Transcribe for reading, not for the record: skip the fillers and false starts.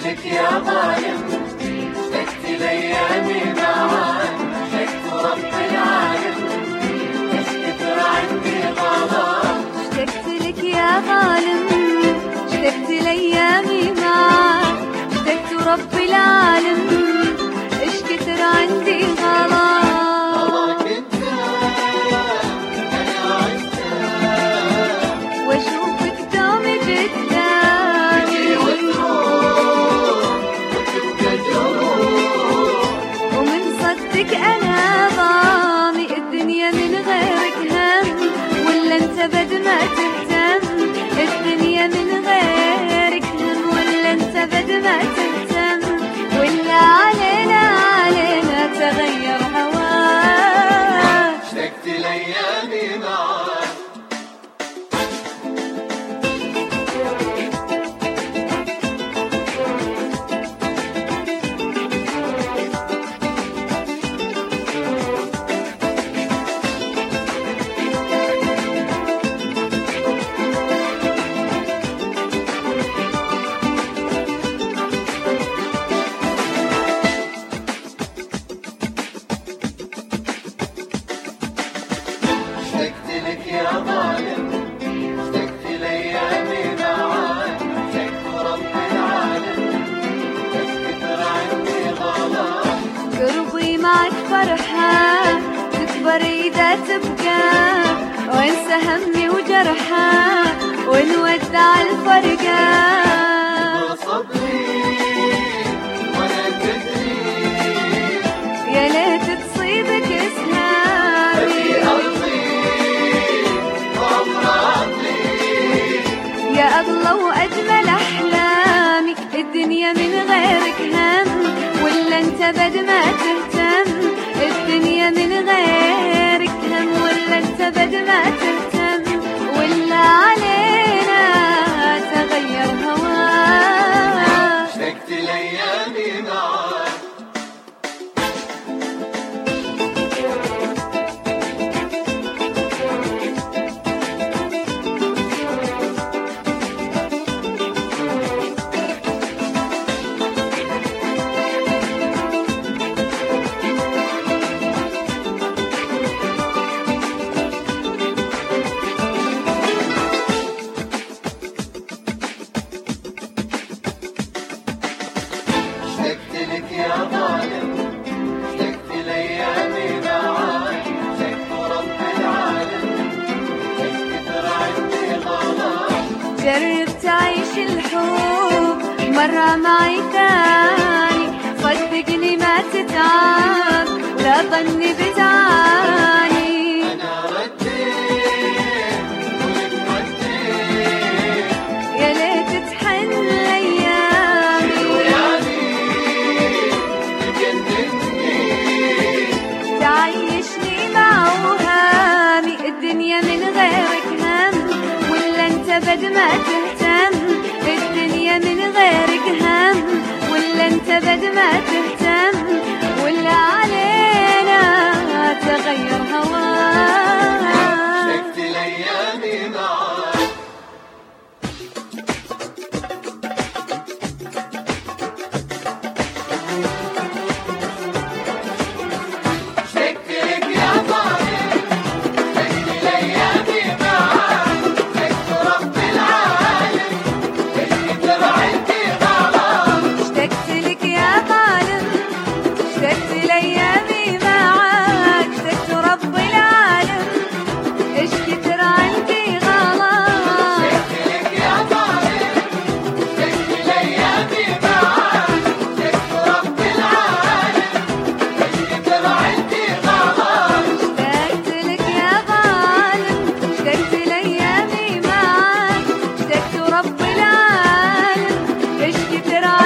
لك يا ظالم، اشتقت لأيامي معاك، اشتقت رب العالم، اشتقت عندي غلط. اشتقت لك يا ظالم، اشتقت لأيامي معاك، اشتقت رب العالم، ايش كتر عندي غلط. هواك انت انا عشتك، واشوفك دوم قدامي وتبقى جروح، ومن صدق انا ضامي الدنيا من غيرك هم، ولا انت بد ما تهتم. الدنيا من غيرك هم، ولا انت بد ما تهتم. ولا علينا تغير هواك. اشتقت لأيامي معاك. اشتقت لك يا ظالم، اشتقت لأيامي معاك، اشتقت رب العالم، اشتقت عندي غلط. قربي معك فرحة تكبر إذا تبقى، وانسى همي وجرحة ونودع الفرقة. صبري ولا تدري، يا ليت تصيبك في اسهامي أرضي وأمراضي. يا أغلى وأجمل أحلامي. الدنيا من غيرك هم، ولا انت بد ما تهتم. الدنيا من غيرك هم، ولا انت بد ما تهتم. ولا علينا تغير هواك. اشتقت لأيامي معاك. اشتقت لك يا ظالم، اشتقت لأيامي معاك، اشتقت رب العالم، اشتقت عندي غلط. جرب تعيش الحب مرة معي تاني، صدقني ما تتعب ولا ظني بتعاني. أنا رديت ولك رديت، يا ليت تحن أيامي وياني تجنني. تعيشني مع وهامي. الدنيا من غيرك هم، ولا انت بد ما تهتم. الدنيا من غيرك هم، ولا انت بد ما تهتم. ولا علينا تغير هواك. اشتقت لأيامي معاك. اشتقت لك يا ظالم، اشتقت لأيامي معاك، اشتقت رب العالم، اشتقت عندي غلط. اشتقت لك يا ظالم، اشتقت لأيامي معاك، اشتقت رب العالم، ايش كتر عندي غلط. اشتقت لك يا ظالم، اشتقت لأيامي معاك، اشتقت رب العالم، اشتقت عندي غلط. اشتقت لك يا ظالم، اشتقت لأيامي معاك، اشتقت رب العالم، ايش كتر